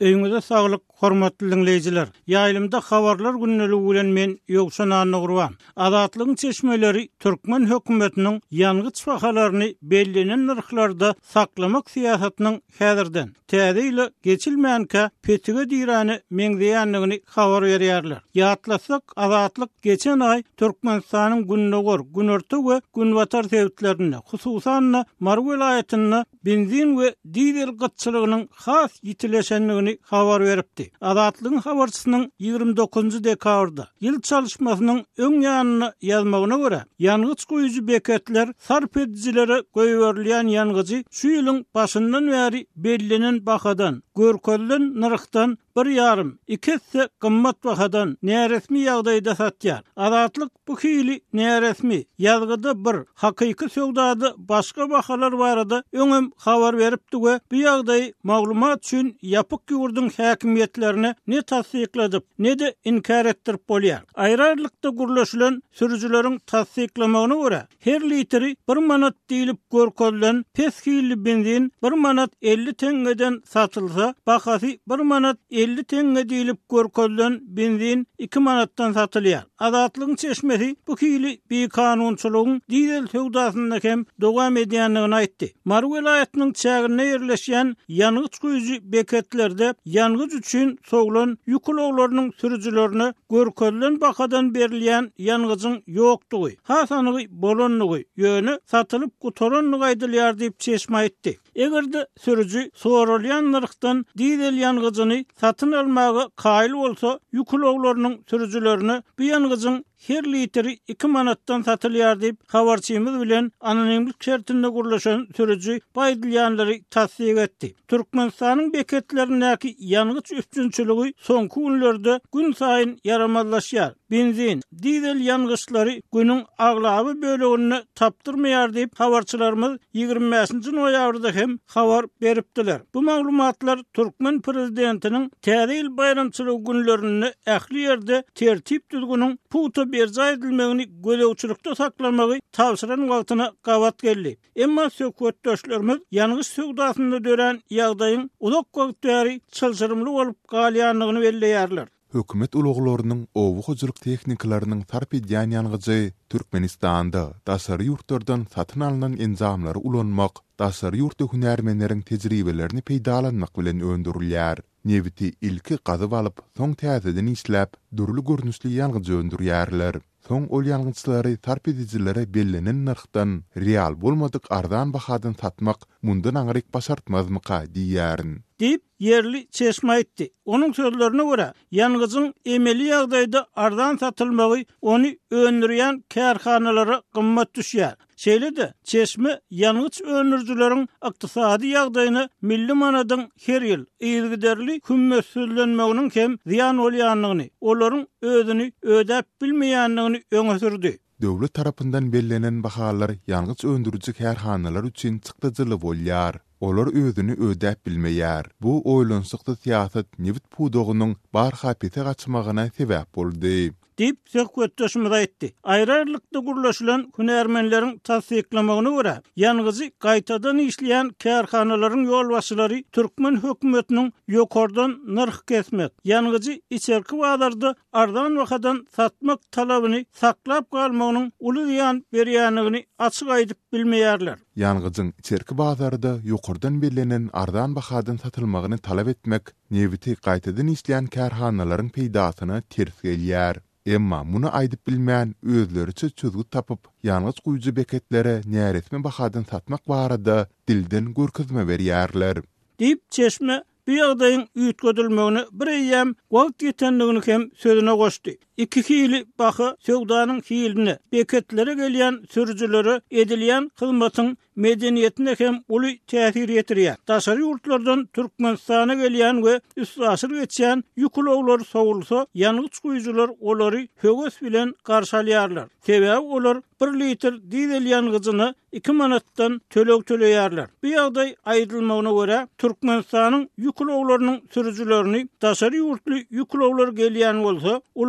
Öňüňizde saglyk, hormatly dinleyijiler. Ýaýlymda habarlar günneligi bilen men Ýogşan Anygurwan. Azatlygyň çeşmeleri Türkmen hökümetiniň ýangıç bahalaryny bellenen narhlarda saklamak siýasatynyň häzirden täze ile geçilmeýänkä petige dirany meňzeýänligini habar berýärler. Ýatlasak, azatlyk geçen ay Türkmenistanyň Günnogor, Günorta we Günbatar sebitlerini, hususan Mar vilayatyny benzin we dizel gıtçylygynyň has ýitileşenligini habar beripdi. Azatlygyň habarçysynyň 29 dekabrda ýyl çalışmasynyň öň ýanyny ýazmagyna görä, ýangıç goýucu beketler sarp edicilere goýberilýän ýangıjy şu ýylyň başyndan bäri bellenen bahadan, görkezlen narhdan 1,5-2 gymmat bahadan näresmi ýagdaýda satýar. Azatlyk bu hili näresmi ýazgyda bir hakyky söwdada başga bahalar barada öňem habar beripdi we bu ýagdaý maglumat üçin ýapyk ýurdun häkimiýetlerine ne tasdikledyp, ne de inkar etdirip bolýar. Aýrarlykda gurlaşylan sürüjüleriň tasdiklamagyna görä, her litri 1 manat diýilip görkezlen peskili benzin 1 manat 50 tengeden satylsa, bahasy 1 manat 50 tenge diýilip görkezlen benzin 2 manatdan satylýar. Azatlygyň çeşmesi bu hili bir kanunçylygyň dizel söwdasynda hem dowam edýänligini aýtdy. Mar vilayatynyň çägine ýerleşýän ýangıç goýucu beketlerde ýangıç üçin soglan ýükloglarynyň sürüjülerini görkezlen bakadan berilýän ýangıjyň ýokdugy, hasanygy bolanlygy ýöne satylyp gutoranlygy aýdylýar diýip çeşme aýtdy. Egerde sürüjü sorulýan narhdan dizel ýangıjyny satyn almagy kaýyl bolsa, ýükloglarynyň sürüjülerini bu ýangıjyň her litri 2 manatdan satylýar diýip habarçymyz bilen anonimlik şertinde gurlaşan sürüjü baýdylýanlary tasdik etdi. Türkmenistanyň beketlerindäki ýangıç üstünçüligi soňky günlerde gün saýyn yaramazlaşýar. Benzin, dizel ýangıçlary günüň aglaby bölegini tapdyrmaýar diýip habarçylarymyz 25-nji noýabrda hem habar beripdiler. Bu maglumatlar Türkmen prezidentiniň täze ýyl bayramçylygy günlerini ähli ýerde tertip düzgünüň puta berja edilmegini gölegçilikde saklamagy tawsyran wagtyna gawat geldi. Emma söhbetdeşlerimiz ýangıç söwdasynda dören ýagdaýyň uzak wagt bäri çylşyrymly bolup galýanlygyny belleýärler. Hökümet uluglarynyň owu hojuluk tehnikalarynyň tarp edýän ýangıjy Türkmenistanda daşary ýurtlardan satyn alynan enzamlary ulanmak, daşary ýurtda hünärmenleriň tejribelerini peýdalanmak bilen öndürilýär. Neviti ilki gazyp alyp, soň täzeden işläp, durly görnüşli ýangıjy öndürýärler. Soň ol ýangıçlary tarp edicilere bellenen narhdan real bolmadyk ardan bahadan satmak mundan aňryk başartmazmyka diýärin. Dip yerli çeşme aýtdy. Onuň sözlerine görä, ýangıjyň emeli ýagdaýda ardan satylmagy ony öndürýän kärhanalara gymmat düşýär. Şeýle-de çeşme ýangıç öndürjüleriň ykdysady ýagdaýyny milli manadan her ýyl ýygyderli hümmetlenmeginiň hem ziýan bolýanlygyny, olaryň özüni ödäp bilmeýänligini öňe sürdi. Döwlet tarapyndan bellenen bahalar ýangıç öndürjü kärhanalar üçin çykdyjyly bolýar. Olar özüni ödäp bilmeýär. Bu oýlansykda siýasat Nevit Pudogynyň barha pete gaçmagyna sebäp boldy. Dip söhbetdeşimiz aýtdy. Aýrarlykda gurlaşylan hünärmenleriň tasdiklamagyna görä, ýangıjy gaýtadan işleýän kärhanalaryň ýolbaşçylary Türkmen hökümetiniň ýokardan narh kesmek, ýangıjy içerki bazarda ardan wakadan satmak talabyny saklap galmagynyň uly ýan berýänligini açyk aýdyp bilmeýärler. Ýangıjyň içerki bazarda ýokardan bellenen ardan bahadan satylmagyny talap etmek, neviti gaýtadan işleýän kärhanalaryň peýdasyna ters gelýär. Emma muny aýdyp bilmän özleriçe çözgüt tapyp, ýangıç goýucu beketlere näresmi bahadan satmak barada dilden görkezme berýärler. Dip çeşme bu ýagdaýyň üýtgedilmegini bir ýem wagt ýetenligini hem sözüne goşdy. Iki hili baha söwdanyň hiline, beketlere gelýän sürüjülere edilýän hyzmatyň medeniýetine hem uly täsir ýetirýär. Daşary ýurtlardan Türkmenistana gelýän we üst asyr geçýän ýükloglar sowulsa, ýangıç goýujular olary höwes bilen garşalýarlar. Sebäbi olar 1 litr dizel ýangıjyny 2 manatdan töleýärler. Bu ýagdaý aýdylmagyna görä, Türkmenistanyň ýükloglarynyň sürüjülerini daşary ýurtly ýükloglar gelýän bolsa, ulaglaryny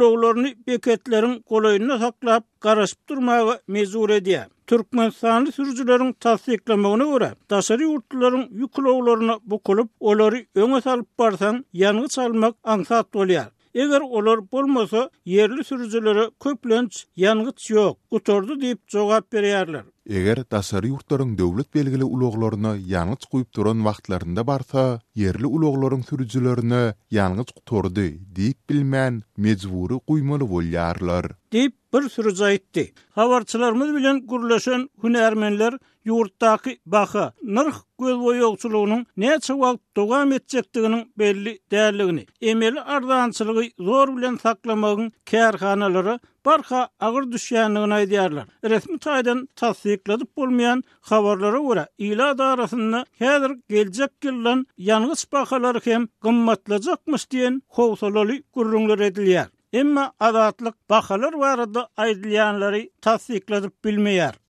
haklarını beketlerin golayına saklap garaşıp durmaga mezur edýär. Türkmenistanly sürüjülerin tasdiklamagyna görä, daşary ýurtlaryň ýüklowlaryna bukulup, olary öňe salyp barsaň, ýangy çalmak aňsat bolýar. Eger olar bolmasa, yerli sürüjülere köplenç ýangyç ýok, gutordy diýip jogap berýärler. Eger daşary ýurtlaryň döwlet belgili uluglaryna ýangyç guýup duran wagtlarynda barsa, yerli uluglaryň sürüjülerine ýangyç gutordy diýip bilmän mejburi guýmaly bolýarlar. Diýip bir sürüj aýtdy. Habarçylarymyz bilen gürleşen hünärmenler ýurtdaky baha, nırh göz boýagçylygynyň näçe wagt dowam etjekdiginiň belli dälligini, emeli ardançylygy zor bilen saklamagyň kärhanalary barha agyr düşýänligini aýdýarlar. Resmi taýdan tasdikladyp bolmaýan habarlara görä, ila darasynda häzir geljek ýyldan ýangyç bahalary hem gymmatlajakmyş diýen howsalaly gürrüňler edilýär. Emma adatlyk bahalar barada aýdylýanlary tasdikladyp bilmeýär.